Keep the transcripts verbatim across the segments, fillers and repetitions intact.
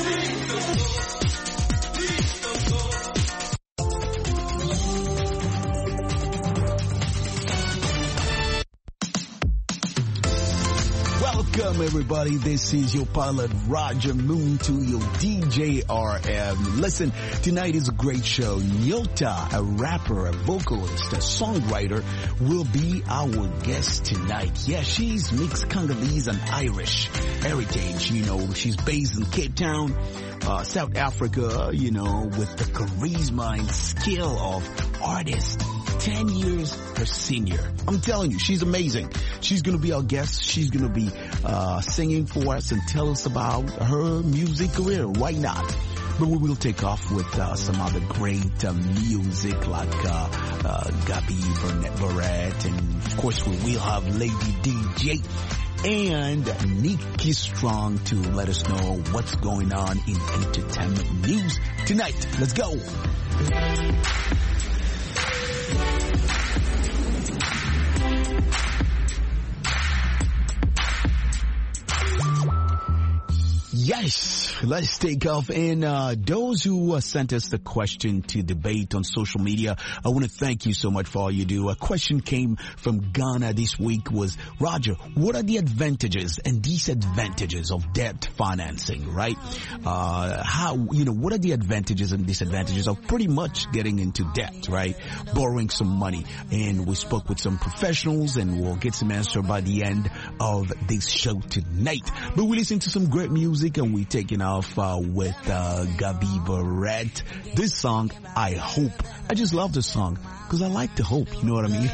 Welcome everybody, this is your pilot Roger Moon to your D J R M. Listen, tonight is a great show. Nyota, a rapper, a vocalist, a songwriter, will be our guest tonight. Yeah, she's mixed Congolese and Irish heritage. You know, she's based in Cape Town, uh, South Africa, you know, with the charisma and skill of artist. Ten years her senior. I'm telling you, she's amazing. She's going to be our guest. She's going to be uh singing for us and tell us about her music career. Why not? But we will take off with uh, some other great uh, music like uh, uh Gabi Burnett Barrett, and of course we will have Lady D J and Nikki Strong to let us know what's going on in entertainment news tonight. Let's go. Yes, let's take off. And uh those who uh, sent us the question to debate on social media, I want to thank you so much for all you do. A question came from Ghana this week was, Roger, what are the advantages and disadvantages of debt financing, right? Uh how, you know, what are the advantages and disadvantages of pretty much getting into debt, right? Borrowing some money. And we spoke with some professionals and we'll get some answer by the end of this show tonight. But we listen to some great music and we're taking off uh, with uh, Gabi Barrett. This song, I Hope. I just love this song because I like to hope. You know what I mean?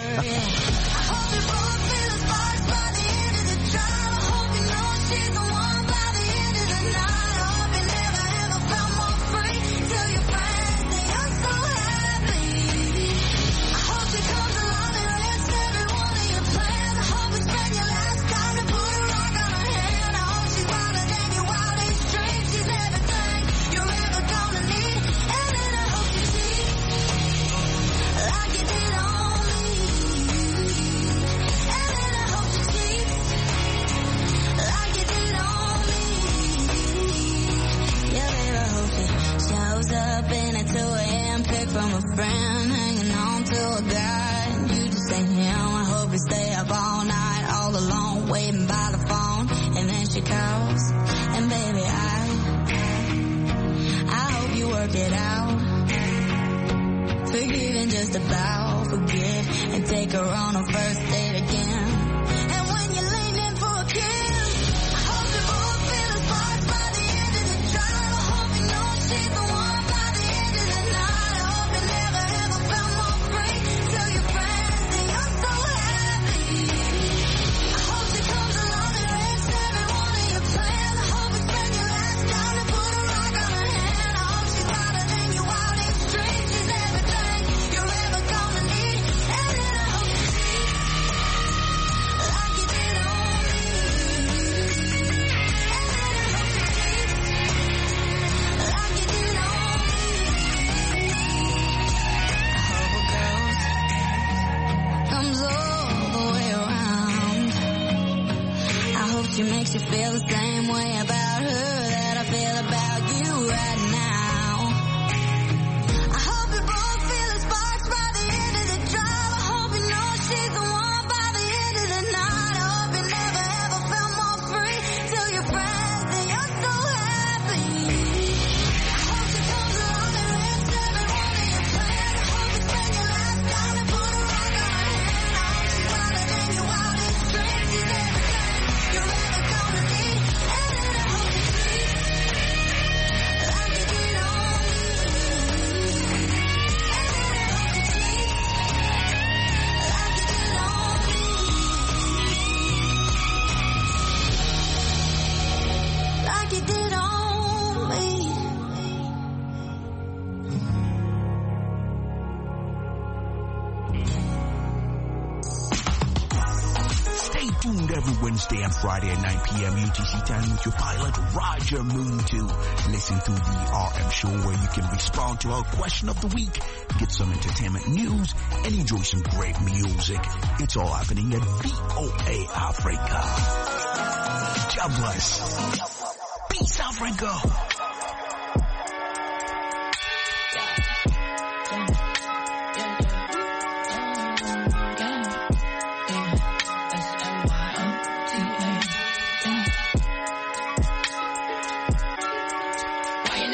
Every Wednesday and Friday at nine p.m. U T C time with your pilot Roger Moon to listen to the R M show where you can respond to our question of the week, get some entertainment news, and enjoy some great music. It's all happening at V O A Africa. God bless. Peace, Africa.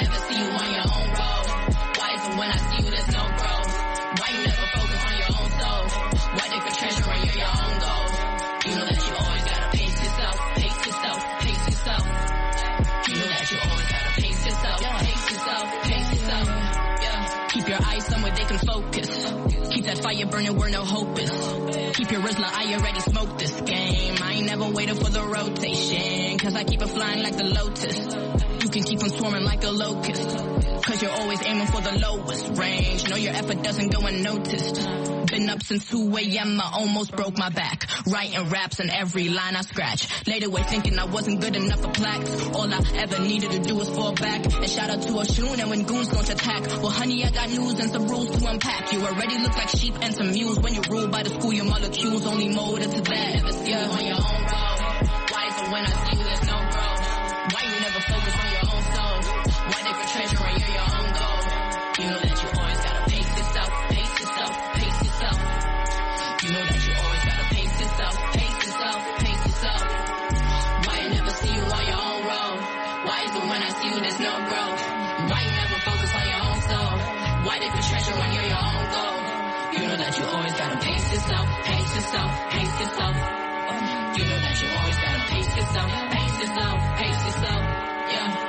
never see you on your own road? Why is it when I see you there's no growth? Why you never focus on your own soul? Why dig for treasure when you're your own goal? You know that you always gotta pace yourself, pace yourself, pace yourself. You know that you always gotta pace yourself, pace yourself, pace yourself. Yeah. Keep your eyes somewhere they can focus. Keep that fire burning where no hope is. Keep your Rizla, I already smoked this game. I ain't never waited for the rotation, cause I keep it flying like the lotus. You can keep on swarming like a locust, cause you're always aiming for the lowest range. Know your effort doesn't go unnoticed. Been up since two a.m. I almost broke my back, writing raps and every line I scratch. Laid away thinking I wasn't good enough for plaques. All I ever needed to do was fall back. And shout out to Oshun and when goons launch attack. Well honey, I got news and some rules to unpack. You already look like sheep and some mules. When you're ruled by the school, your molecules only molded to that. Never see you on your own road. Why is it when I see you there's no growth? Why you never focus on your own soul? Why dig for treasure when you're your own goal? You know that you always gotta pace yourself, pace yourself, pace yourself. You know that you always gotta pace yourself, pace yourself, pace yourself. Why I never see you on your own road? Why is it when I see you there's no growth? Why you never focus on your own soul? Why dig for treasure when you're your own goal? You know that you always gotta pace yourself, pace yourself, pace yourself. You know that you always gotta pace yourself, pace yourself, pace yourself. Yeah.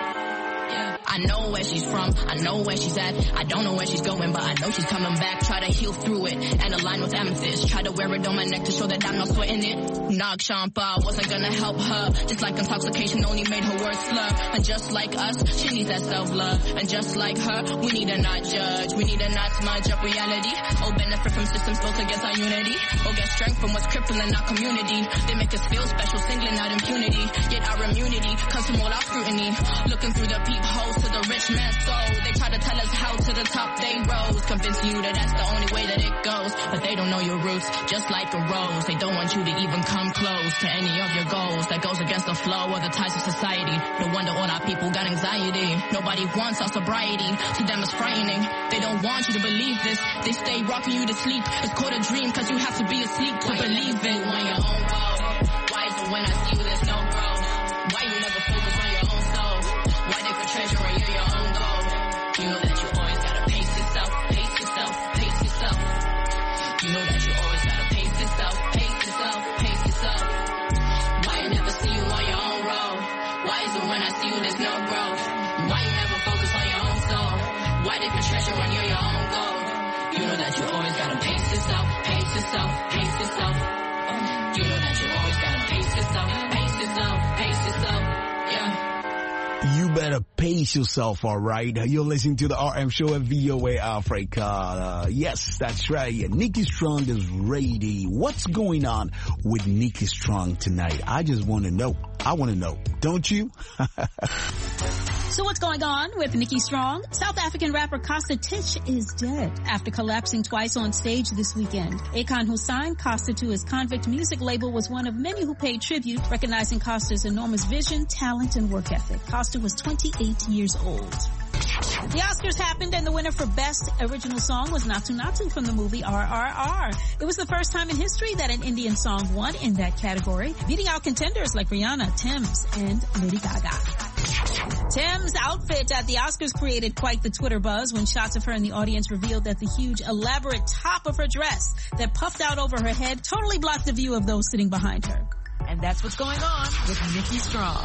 I know where she's from, I know where she's at. I don't know where she's going, but I know she's coming back. Try to heal through it and align with amethyst. Try to wear it on my neck to show that I'm not sweating it. Nog Champa wasn't gonna help her. Just like intoxication only made her words slur. And just like us, she needs that self-love. And just like her, we need to not judge. We need to not smudge up reality. Or benefit from systems built against our unity. Or get strength from what's crippling our community. They make us feel special, singling out impunity. Yet our immunity comes from all our scrutiny. Looking through the peepholes to the rich man's soul. They try to tell us how to the top they rose. Convincing you that that's the only way that it goes. But they don't know your roots, just like a rose. They don't want you to even come close to any of your goals. That goes against the flow of the ties of society. No wonder all our people got anxiety. Nobody wants our sobriety. To them it's frightening. They don't want you to believe this. They stay rocking you to sleep. It's called a dream cause you have to be asleep to believe it. On your own road. Why is it when I see you there's no growth? Why you never focus on your own soul? Why dig for treasure when you're your own goal? You know that you always gotta pace yourself, pace yourself, pace yourself. You know that you always gotta pace yourself, pace yourself, pace yourself. Why I never see you on your own road? Why is it when I see you there's no growth? Why you never focus on your own soul? Why dig for treasure when you're your own goal? You know that you always gotta pace yourself, pace yourself, pace yourself. You know that you always gotta pace yourself, pace yourself, pace yourself. Yeah. You better pace yourself, all right? You're listening to the R M Show at V O A Africa. Uh, yes, that's right. Nikki Strong is ready. What's going on with Nikki Strong tonight? I just want to know. I want to know. Don't you? So what's going on with Nikki Strong? South African rapper Costa Titch is dead after collapsing twice on stage this weekend. Akon, who signed Costa to his Convict music label, was one of many who paid tribute, recognizing Costa's enormous vision, talent, and work ethic. Costa was twenty-eight years old. The Oscars happened and the winner for Best Original Song was Natu Natu from the movie R R R. It was the first time in history that an Indian song won in that category, beating out contenders like Rihanna, Tems, and Lady Gaga. Tems' outfit at the Oscars created quite the Twitter buzz when shots of her in the audience revealed that the huge, elaborate top of her dress that puffed out over her head totally blocked the view of those sitting behind her. And that's what's going on with Nikki Strong.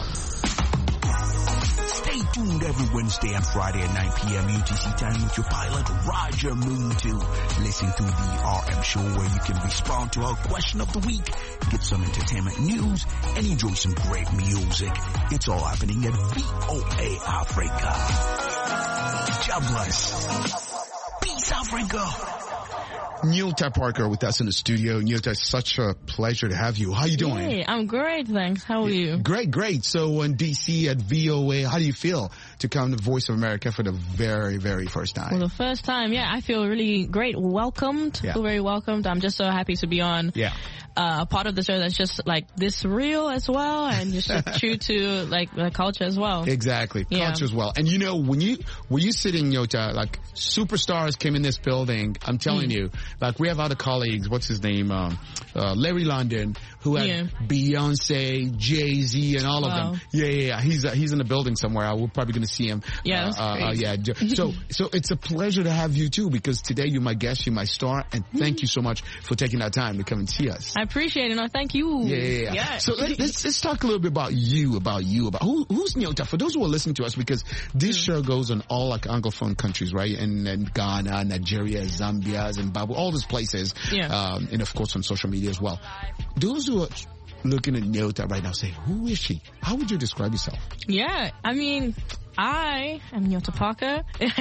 Stay tuned every Wednesday and Friday at nine p.m. U T C time with your pilot, Roger Moon, to listen to the R M Show, where you can respond to our question of the week, get some entertainment news, and enjoy some great music. It's all happening at V O A Africa. God bless. Peace, Africa. Nyota Parker with us in the studio. Nyota, it's such a pleasure to have you. How you doing? Hey, I'm great, thanks. How are you? Great, great. So in D C at V O A, how do you feel to come to Voice of America for the very, very first time? For the first time, yeah, I feel really great. Welcomed. Yeah. Feel very welcomed. I'm just so happy to be on. Yeah. Uh, a part of the show that's just like this real as well, and just true to like the culture as well. Exactly, yeah. Culture as well. And you know, when you when you sit in Nyota, like superstars came in this building. I'm telling mm. you, like we have other colleagues. What's his name? Um, uh, Larry London, who had yeah. Beyonce, Jay-Z, and all wow. of them. Yeah, yeah, yeah. He's uh, he's in the building somewhere. We're probably going to Coliseum. Yeah, that's uh, great. uh, yeah. So, so it's a pleasure to have you too, because today you're my guest, you're my star, and thank you so much for taking that time to come and see us. I appreciate it. No, thank you. Yeah, yeah, yeah. Yeah. So let, let's let's talk a little bit about you, about you, about who who's Nyota. For those who are listening to us, because this show goes on all like Anglophone countries, right? And, and Ghana, Nigeria, Zambia, Zimbabwe, all those places. Yeah. Um, and of course on social media as well. Those who are looking at Nyota right now say, who is she? How would you describe yourself? Yeah, I mean, I am Nyota Parker.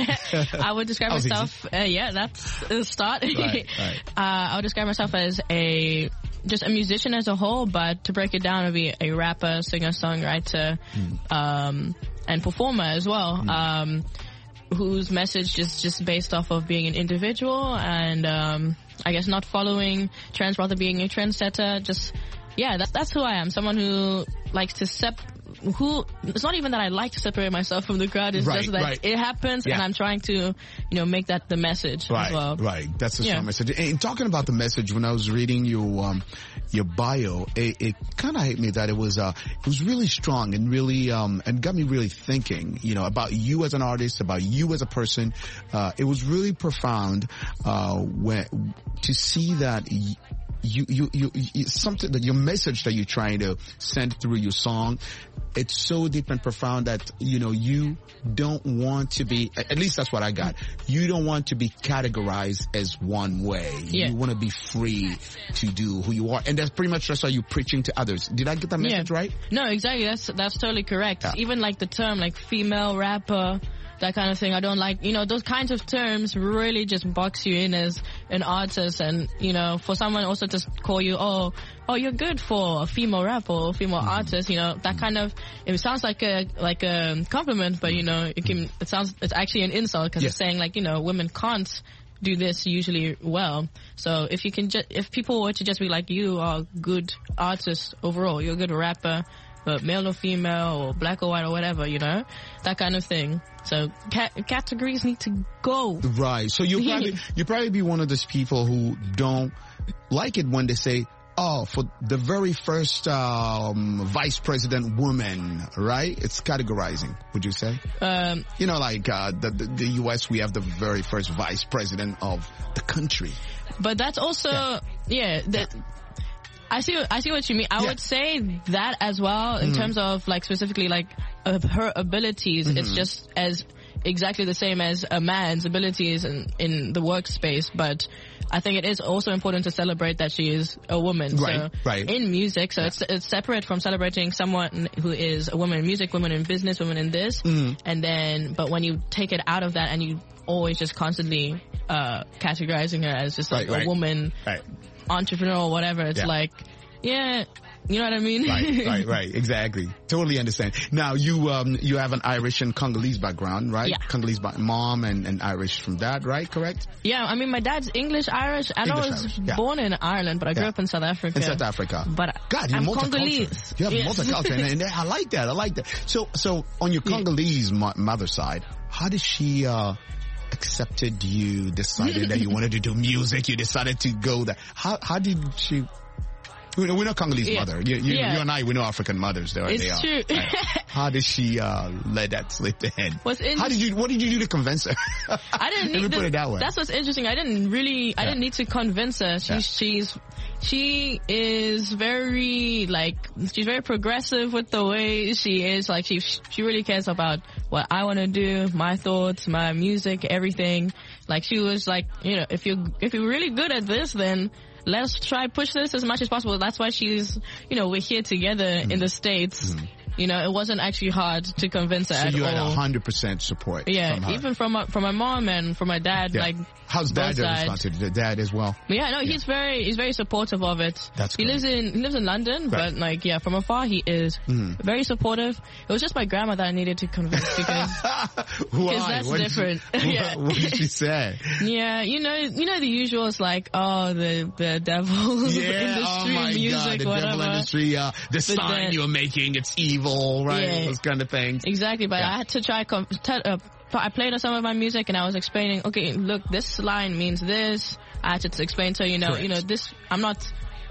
I would describe That was myself, uh, yeah, that's a start. Right, right. Uh, I would describe myself as a, just a musician as a whole, but to break it down, I'd be a rapper, singer, songwriter, Mm. um, and performer as well. Mm. Um, whose message is just based off of being an individual and, um, I guess not following trends, rather being a trendsetter. Just, yeah, that's, that's who I am. Someone who likes to sep, who, it's not even that I like to separate myself from the crowd, it's Right, just that right. it happens Yeah. and I'm trying to, you know, make that the message Right, as well. right. That's the Yeah. strong message. And talking about the message, when I was reading your um, your bio, it, it kind of hit me that it was uh, it was really strong and really um, and got me really thinking, you know, about you as an artist, about you as a person. Uh, it was really profound uh, when to see that. Y- You, you, you, you, something that your message that you're trying to send through your song, it's so deep and profound that, you know, you don't want to be, at least that's what I got. You don't want to be categorized as one way. Yeah. You want to be free to do who you are. And that's pretty much just how you're preaching to others. Did I get that message Yeah. right? No, exactly. That's that's totally correct. Yeah. Even like the term like female rapper, that kind of thing. I don't like, you know, those kinds of terms really just box you in as an artist, and, you know, for someone also to call you, oh, oh, you're good for a female rapper or female Mm-hmm. artist, you know, that kind of, it sounds like a, like a compliment, but, you know, it can, it sounds, it's actually an insult because Yeah. it's saying like, you know, women can't do this usually well. So if you can just, if people were to just be like, you are a good artist overall, you're a good rapper, but male or female or black or white or whatever, you know, that kind of thing. So ca- categories need to go. Right. So you probably you probably be one of those people who don't like it when they say, oh, for the very first um, vice president woman, right? It's categorizing, would you say? Um, You know, like uh, the, the the U S, we have the very first vice president of the country. but that's also, yeah, yeah that, I see. I see what you mean. I Yeah. would say that as well in terms of like specifically like uh, her abilities. It's just as exactly the same as a man's abilities in in the workspace. But I think it is also important to celebrate that she is a woman. Right, So right. in music, so it's it's separate from celebrating someone who is a woman in music, woman in business, woman in this, and then but when you take it out of that and you always just constantly uh categorizing her as just like Right, right. a woman Right. entrepreneur or whatever, it's Yeah. like, yeah, you know what I mean? Right, right, right. Exactly. Totally understand. Now, you um you have an Irish and Congolese background, right? Yeah. Congolese by mom and, and Irish from dad, right? Correct? Yeah, I mean, my dad's English, Irish, and I English, was Irish, yeah. born in Ireland, but I grew Yeah. up in South Africa. In South Africa. But God, you're I'm multicultural. Congolese. You have Yes. multicultural, and, and I like that. I like that. So, so on your Congolese mo- mother side, how did she uh accepted you? Decided that you wanted to do music. You decided to go there. How how did she? We know, we know Congolese Yeah. mother. You, you, Yeah. you and I, we know African mothers. They are. It's they are. true. Right. How did she uh let that slip in? What's in- How did you? What did you do to convince her? I didn't Let need me to, put it that way. That's what's interesting. I didn't really, I Yeah. didn't need to convince her. She's, Yeah. she's, she is very, like, she's very progressive with the way she is. Like, she, she really cares about what I want to do, my thoughts, my music, everything. Like, she was like, you know, if you, if you're really good at this, then let's try push this as much as possible. That's why she's, you know, we're here together in the States. You know, it wasn't actually hard to convince her So at you had all. a hundred percent support. Yeah, from her. even from my, from my mom and from my dad, Yeah. like, How's dad both sides. respond to the dad as well? But yeah, no, he's very, he's very supportive of it. That's he great. lives in, he lives in London, Right. but like, yeah, from afar, he is very supportive. It was just my grandma that I needed to convince because, Why? that's What did she- different. Yeah. What did she say? yeah, you know, you know the usuals like, oh, the, the devil Yeah, industry, oh my music, God, the whatever. devil industry, uh, the sign then- you're making, it's evil, right? Yeah. Those kind of things. Exactly, but Yeah. I had to try, com- t- uh, I played on some of my music and I was explaining, okay, look, this line means this. I had to explain to her, you know, Correct. you know, this, I'm not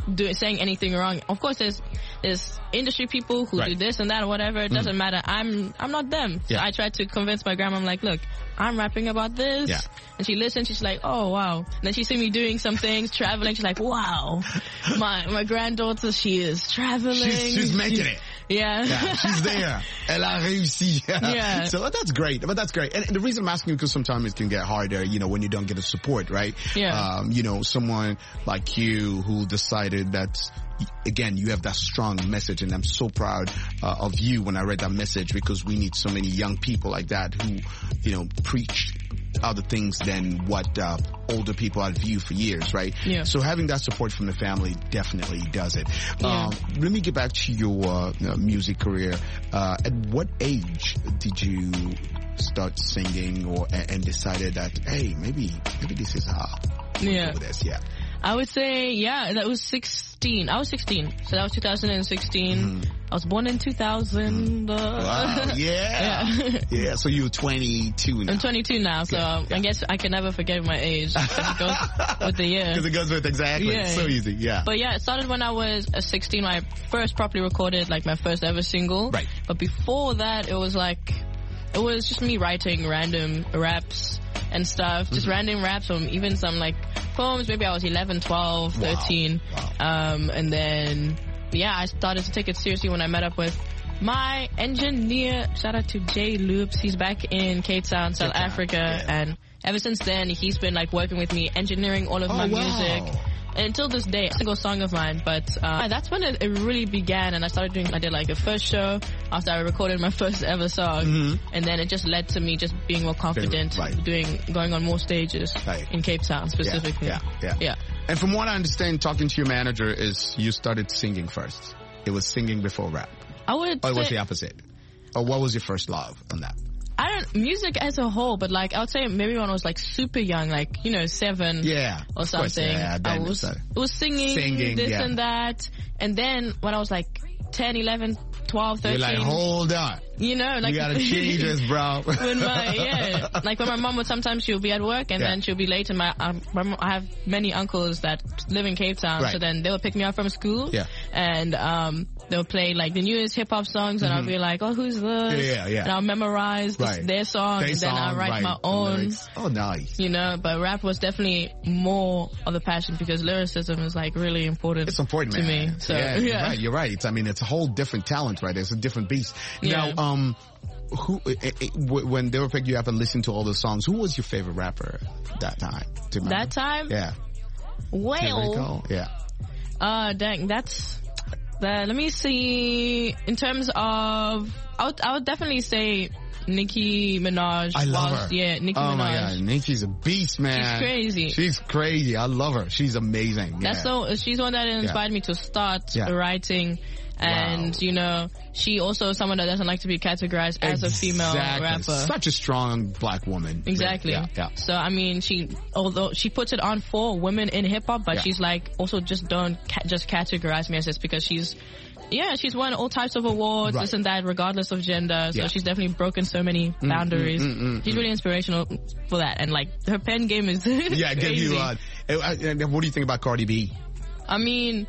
doing saying anything wrong. Of course, there's there's industry people who Right. do this and that or whatever. It doesn't matter. I'm I'm not them. Yeah. So I tried to convince my grandma. I'm like, look, I'm rapping about this. Yeah. And she listened. She's like, oh wow. And then she see me doing some things, traveling. She's like, wow, my my granddaughter, she is traveling. She's, she's making it. Yeah. Yeah, she's there. Elle a réussi. Yeah. So that's great. But that's great. And, and the reason I'm asking you, because sometimes it can get harder, you know, when you don't get the support, right? Yeah. Um, you know, someone like you who decided that, again, you have that strong message, and I'm so proud uh, of you when I read that message, because we need so many young people like that who, you know, preach other things than what uh, older people have viewed for years, right? Yeah. So having that support from the family definitely does it. Yeah. Um, let me get back to your uh, uh, music career. Uh, at what age did you start singing, or and, and decided that, hey, maybe maybe this is how we Yeah. go with this? Yeah. I would say, yeah, that was sixteen. I was sixteen. So that was two thousand sixteen. Mm. I was born in two thousand. Uh, Wow. Yeah. Yeah. Yeah. So you're twenty-two now. I'm twenty-two now, so Yeah, yeah. I guess I can never forget my age. 'Cause it goes with the year. Because it goes with exactly. Yeah. So easy. Yeah. But yeah, it started when I was uh, sixteen, when I first properly recorded like my first ever single. Right. But before that, it was like, it was just me writing random raps and stuff. Just Mm-hmm. random raps, or even some like poems. Maybe I was eleven, twelve, Wow. thirteen. Wow. Um, and then, yeah, I started to take it seriously when I met up with my engineer. Shout out to Jay Loops. He's back in Cape Town, South Cape Town, Africa. yeah. And ever since then, he's been like working with me, engineering all of Oh, my wow. music. And until this day, a single song of mine, but uh, that's when it, it really began, and I started doing, I did like a first show after I recorded my first ever song, Mhm. and then it just led to me just being more confident, Right. doing, going on more stages Right. in Cape Town specifically. Yeah, yeah, yeah. Yeah. And from what I understand, talking to your manager, is you started singing first. It was singing before rap. I would Or it was say, the opposite? Or what was your first love on that? I don't, music as a whole, but like, I would say maybe when I was like super young, like, you know, seven. Yeah. Or of course, something. yeah, I then was, it's, uh, it was singing, Singing, this yeah. and that. And then when I was like ten, eleven, twelve, You're thirteen. like, hold on. You know, like You gotta change this, bro. when my yeah, like when my mom would sometimes she'll be at work and Yeah. then she'll be late, and my, um, my mom- I have many uncles that live in Cape Town, Right. so then they would pick me up from school, Yeah. and um they'll play like the newest hip hop songs, and I'll be like, oh, who's this? Yeah, yeah. And I'll memorize this, Right. their song, They and then I'll song, write right, my the own. lyrics. Oh, nice. You know, but rap was definitely more of a passion because lyricism is like really important. It's important, to man. me. So yeah, yeah, You're right. You're right. It's, I mean, it's a whole different talent, right? It's a different beast. Yeah. Now, um, who, eh, eh, w- when they were picking you up and listening to all the songs, who was your favorite rapper that time? Do you remember? that time, Yeah. Do you well, recall? Yeah. Uh, dang, that's, uh, let me see, in terms of, I would, I would definitely say Nicki Minaj. I love was, her. Yeah, Nicki oh Minaj. my God, Nicki's a beast, man. She's crazy. She's crazy. I love her. She's amazing. That's yeah. so, she's one that inspired me to start Yeah. writing. And, Wow. you know, she also is someone that doesn't like to be categorized as a female Exactly. rapper. Such a strong black woman. Exactly. Yeah, yeah. So I mean, she although she puts it on for women in hip hop, but Yeah. she's like also just don't ca- just categorize me as this because she's. Yeah, she's won all types of awards, Right. this and that, regardless of gender. So Yeah. she's definitely broken so many boundaries. mm, mm, she's really inspirational for that, and like her pen game is Yeah, give crazy. you, uh, uh, uh, what do you think about Cardi B? I mean,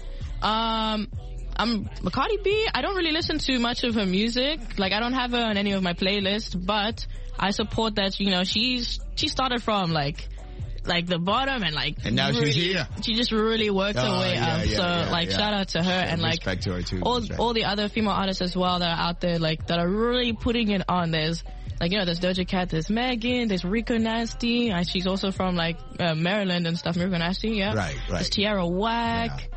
um, I'm Cardi B. I don't really listen to much of her music. Like, I don't have her on any of my playlists, but I support that. You know, she's she started from like. Like the bottom and like And now she's really, here. She just really worked her Oh, way yeah, up. yeah, so yeah, like yeah. shout out to her and like Respect to her too. all That's right. all the other female artists as well that are out there like that are really putting it on. There's like you know there's Doja Cat, there's Megan, there's Rico Nasty. Uh, she's also from like uh, Maryland and stuff. Rico Nasty, yeah. Right, right. There's Tierra Whack.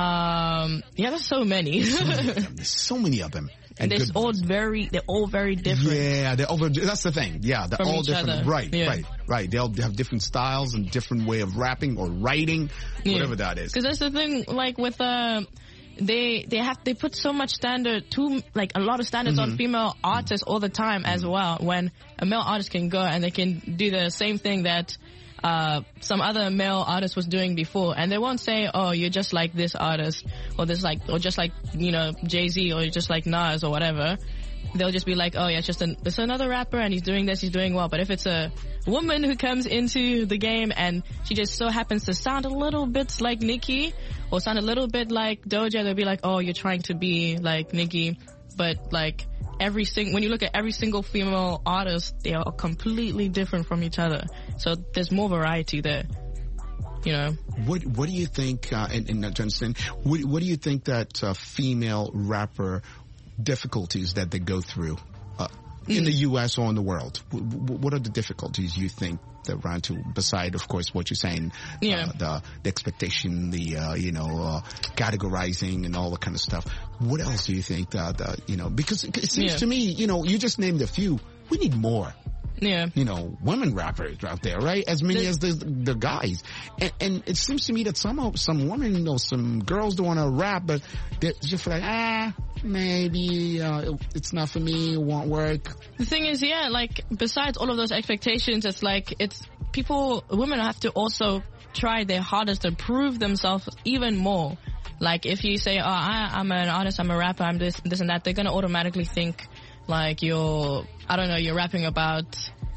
Um, yeah, there's so many. There's so many of them. And They're good all ones. very, they're all very different. Yeah, they're over. That's the thing. Yeah, they're From all each different. other. Right, Yeah. right, right. They all have different styles and different way of rapping or writing, whatever that is. Because that's the thing, like with uh, they they have they put so much standard, too like a lot of standards Mm-hmm. on female artists all the time as well. When a male artist can go and they can do the same thing that uh some other male artist was doing before, and they won't say, oh, you're just like this artist or this like or just like you know Jay-Z or you're just like Nas or whatever. they'll just be like, oh yeah, it's just an, it's another rapper and he's doing this, he's doing well. But if it's a woman who comes into the game and she just so happens to sound a little bit like Nicki or sound a little bit like Doja, they'll be like, oh, you're trying to be like Nicki. But like every sing, when you look at every single female artist, they are completely different from each other. So there's more variety there. You know, what what do you think? Uh, and, and to understand, what, what do you think that uh, female rapper difficulties that they go through uh, in mm. the U S or in the world? W- what are the difficulties you think that run into? Beside, of course, what you're saying, yeah. uh, the the expectation, the uh, you know, uh, categorizing, and all that kind of stuff. What else do you think that, that you know? Because it, it seems yeah. to me, you know, you just named a few. We need more. Yeah. You know, women rappers out there, right? As many the, as the, the guys. And, and it seems to me that some some women, you know, some girls don't want to rap, but they're just like, ah, maybe uh, it's not for me, it won't work. The thing is, yeah, like, besides all of those expectations, it's like, it's people, women have to also try their hardest to prove themselves even more. Like, if you say, oh, I, I'm an artist, I'm a rapper, I'm this, this and that, they're going to automatically think, like, you're, I don't know, you're rapping about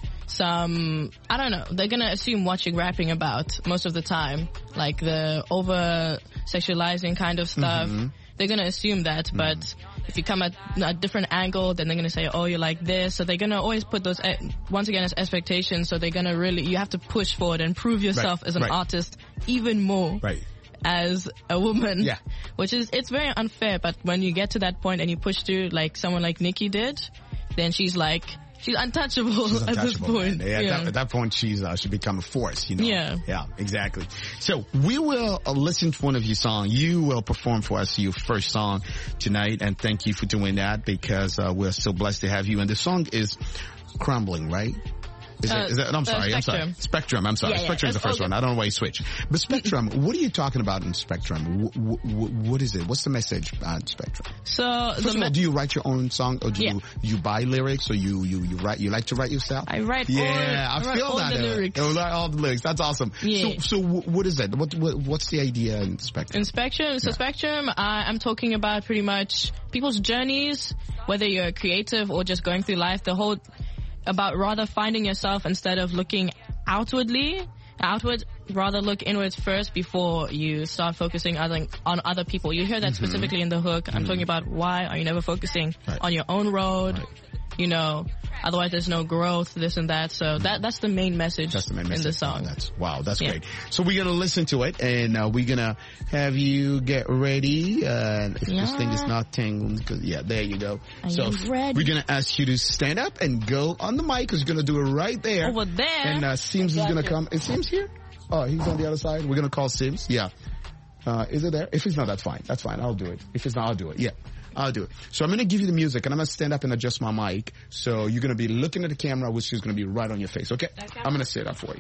some, I don't know, they're gonna assume what you're rapping about most of the time. Like the over-sexualizing kind of stuff. Mm-hmm. They're gonna assume that, mm-hmm. but if you come at a different angle, then they're gonna say, oh, you're like this. So they're gonna always put those, once again, as expectations. So they're gonna really, you have to push forward and prove yourself right. as an right. artist even more. Right. As a woman. Yeah. Which is, it's very unfair, but when you get to that point and you push through like someone like Nicki did, then she's like, she's untouchable, she's untouchable at this point. Yeah, yeah. At, that, at that point, she's uh, she become a force, you know. Yeah. Yeah, exactly. So we will uh, listen to one of your songs. You will perform for us your first song tonight, and thank you for doing that because uh, we're so blessed to have you. And the song is Crumbling, right? Is, uh, it, is that, I'm sorry, uh, I'm sorry. Spectrum, I'm sorry. Yeah, yeah. Spectrum is the first okay. one. I don't know why you switch. But Spectrum, what are you talking about in Spectrum? W- w- what is it? What's the message on Spectrum? So, First the of all, me- do you write your own song or do yeah. you, you buy lyrics or you, you, you write, you like to write yourself? I write yeah, all, I, I write feel all that. the lyrics. I write all the lyrics. That's awesome. Yeah. So, so what is it? What, what, what's the idea in Spectrum? In Spectrum, so yeah. Spectrum, I, I'm talking about pretty much people's journeys, whether you're creative or just going through life, the whole, about rather finding yourself instead of looking outwardly, outward, rather look inwards first before you start focusing other, on other people. You hear that mm-hmm. specifically in the hook. I'm mm-hmm. talking about why are you never focusing right. on your own road, right. you know, otherwise there's no growth, this and that. So that that's the main message, that's the main message in the song. Oh, that's, wow, that's yeah. great. So we're going to listen to it, and uh, we're going to have you get ready. Uh, if yeah. this thing is not tangled, cause, yeah, there you go. I so am ready. We're going to ask you to stand up and go on the mic, because you're going to do it right there. Over there. And uh, Sims is going to come. Is Sims here? Oh, he's on the other side. We're going to call Sims. Yeah. Uh, is it there? If it's not, that's fine. That's fine. I'll do it. If it's not, I'll do it. Yeah. I'll do it. So I'm going to give you the music, and I'm going to stand up and adjust my mic. So you're going to be looking at the camera, which is going to be right on your face, okay? okay. I'm going to set up for you.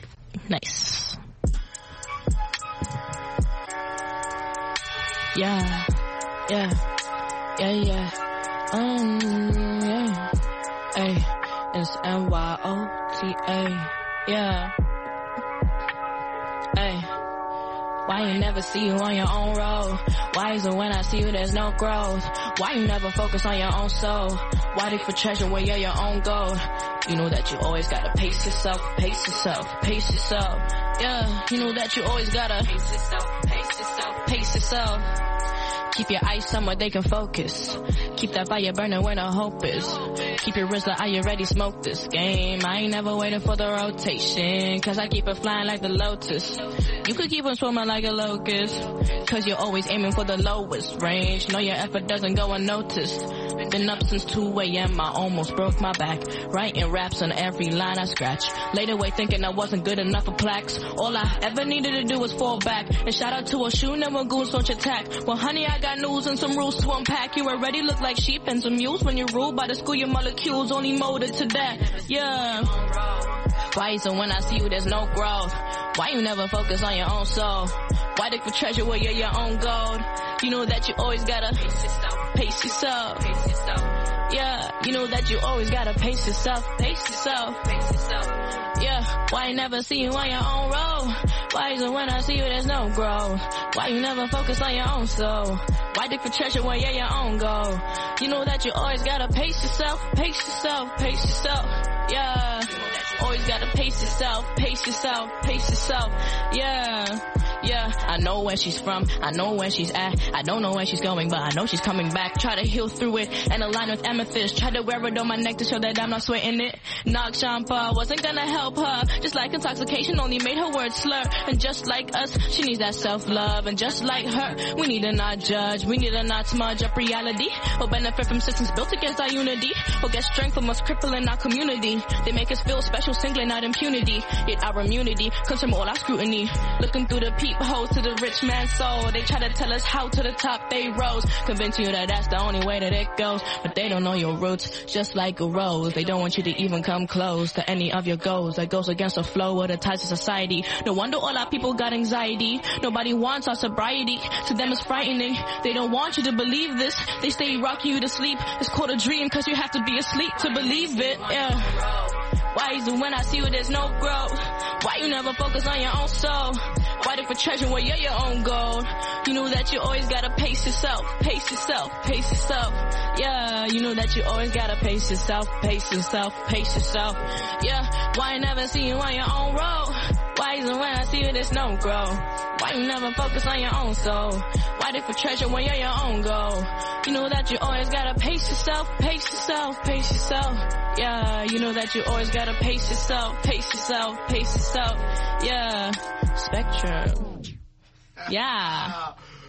Nice. Yeah. Yeah. Yeah, yeah. Um, yeah. Hey, it's N Y O T A. Yeah. Hey. Why you never see you on your own road? Why is it when I see you there's no growth? Why you never focus on your own soul? Why dig for treasure where you're your own gold? You know that you always gotta pace yourself, pace yourself, pace yourself. Yeah, you know that you always gotta pace yourself, pace yourself, pace yourself. Keep your eyes somewhere they can focus. Keep that fire burning when the hope is. Keep your wrist like I already smoked this game. I ain't never waiting for the rotation, cause I keep it flying like the lotus. You could keep on swimming like a locust, cause you're always aiming for the lowest range. Know your effort doesn't go unnoticed. Been up since two a.m. I almost broke my back, writing raps on every line I scratch. Laid away thinking I wasn't good enough for plaques. All I ever needed to do was fall back. And shout out to a shoe and goons don't you attack. Well honey, I got news and some rules to unpack. You already look like sheep and some mules when you're ruled by the school. Your molecules only molded to that. Yeah. Why is it when I see you there's no growth? Why you never focus on your own soul? Why dig for treasure where you're your own gold? You know that you always gotta pace yourself, pace yourself, pace yourself. Yeah, you know that you always gotta pace yourself, pace yourself, pace yourself. Yeah, Why you never see you on your own road? Why is it when I see you there's no growth? Why you never focus on your own soul? Why dig for treasure when you're your own goal? You know that you always gotta pace yourself, pace yourself, pace yourself, yeah. Always gotta pace yourself, pace yourself, pace yourself, yeah. Yeah, I know where she's from, I know where she's at. I don't know where she's going, but I know she's coming back. Try to heal through it and align with amethyst. Try to wear it on my neck to show that I'm not sweating it. Knock Champa wasn't gonna help her. Just like intoxication only made her words slur. And just like us, she needs that self-love. And just like her, we need to not judge. We need to not smudge up reality. Or benefit from systems built against our unity. Or get strength from us crippling our community. They make us feel special, singling out impunity. Yet our immunity comes from all our scrutiny. Looking through the peephole to the rich man's soul. They try to tell us how to the top they rose. Convince you that that's the only way that it goes. But they don't know your roots, just like a rose. They don't want you to even come close to any of your goals. That goes against the flow of the ties of society. No wonder all our people got anxiety. Nobody wants our sobriety. To them it's frightening. They don't want you to believe this. They stay rocking you to sleep. It's called a dream cause you have to be asleep to believe it. Yeah. Why is it when I see you there's no growth? Why you never focus on your own soul? Why dig for treasure when you're your own gold? You know that you always gotta pace yourself, pace yourself, pace yourself. Yeah, you know that you always gotta pace yourself, pace yourself, pace yourself. Yeah, why I never see you on your own road? Why is it when I see you there's no growth? Why you never focus on your own soul? Why dig for treasure when you're your own goal? You know that you always gotta pace yourself, pace yourself, pace yourself. Yeah, you know that you always gotta pace yourself, pace yourself, pace yourself. Yeah, Spectrum. Yeah.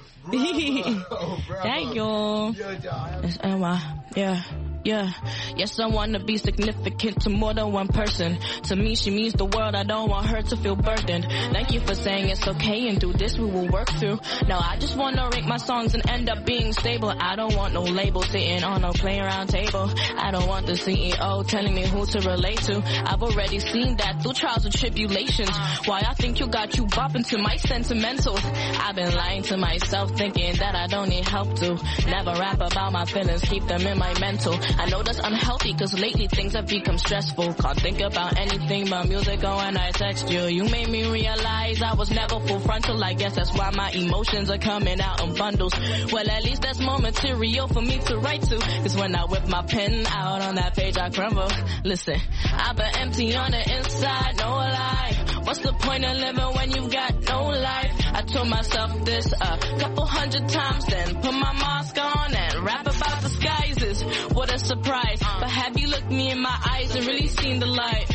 Thank you. It's Emma. Yeah. Yeah, yes, I want to be significant to more than one person. To me, she means the world. I don't want her to feel burdened. Thank you for saying it's okay and do this we will work through. Now I just want to rank my songs and end up being stable. I don't want no label sitting on no playing around table. I don't want the C E O telling me who to relate to. I've already seen that through trials and tribulations. Why I think you got you bopping to my sentimentals. I've been lying to myself thinking that I don't need help to. Never rap about my feelings, keep them in my mental. I know that's unhealthy cause lately things have become stressful. Can't think about anything but music or when I text you. You made me realize I was never full frontal. I guess that's why my emotions are coming out in bundles. Well, at least that's more material for me to write to. Cause when I whip my pen out on that page I crumble. Listen, I've been empty on the inside, no lie. What's the point of living when you've got no life? I told myself this a couple hundred times, then put my mask on and rap about disguises. What a surprise, but have you looked me in my eyes and really seen the light?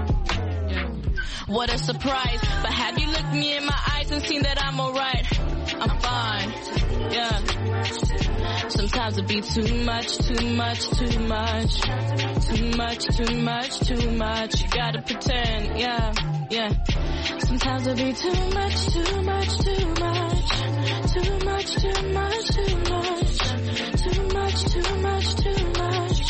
What a surprise, but have you looked me in my eyes and seen that I'm alright? I'm fine, yeah. Sometimes it be too much, too much, too much. Too much, too much, too much. You gotta pretend, yeah, yeah. Sometimes it be too much, too much, too much. Too much, too much, too much. Too much, too much, too much.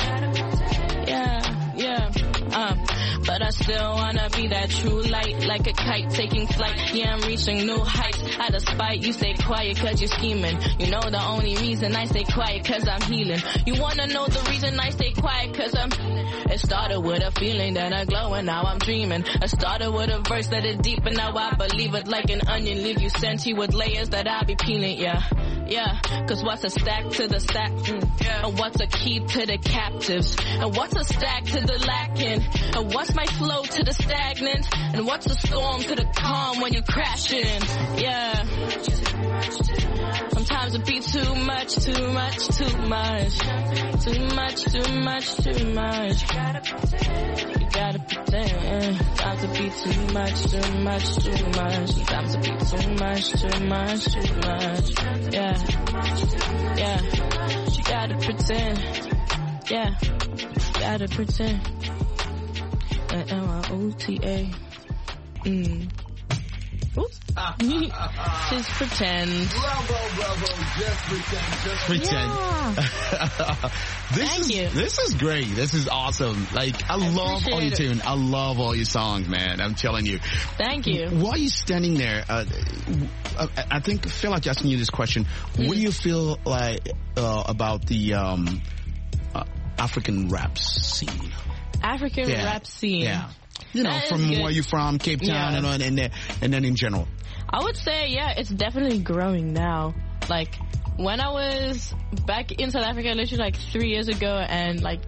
Yeah, yeah, um. But I still wanna be that true light, like a kite taking flight. Yeah, I'm reaching new heights. Out of spite, you stay quiet cause you're scheming. You know the only reason I stay quiet cause I'm healing. You wanna know the reason I stay quiet cause I'm... It started with a feeling that I glow and now I'm dreaming. It started with a verse that it deep and now I believe it. Like an onion, leave you sentient with layers that I be peeling, yeah. Yeah, cause what's a stack to the stack? Mm, yeah. And what's a key to the captives? And what's a stack to the lacking? And what's my flow to the stagnant? And what's a storm to the calm when you crash in? Yeah. Sometimes it be too much, too much, too much. Too much, too much, too much. You gotta pretend. Sometimes it be too much, too much, too much. Sometimes it be too much, too much, too much. Yeah. Yeah. You gotta pretend. Yeah. You gotta pretend. M I O T A. Mm. Oops. Just pretend. Bravo, bravo. Just pretend. Just Pretend. Yeah. This Thank is, you. This is great. This is awesome. Like, I, I love all your tune. I love all your songs, man. I'm telling you. Thank you. While you're standing there, uh, I, I think, I feel like asking you this question. Mm. What do you feel like uh, about the um, uh, African rap scene? African yeah. rap scene. Yeah. You know, That is from good. where you're from, Cape Town, Yeah. and on, and then and then in general. I would say, yeah, it's definitely growing now. Like, when I was back in South Africa, literally like three years ago, and like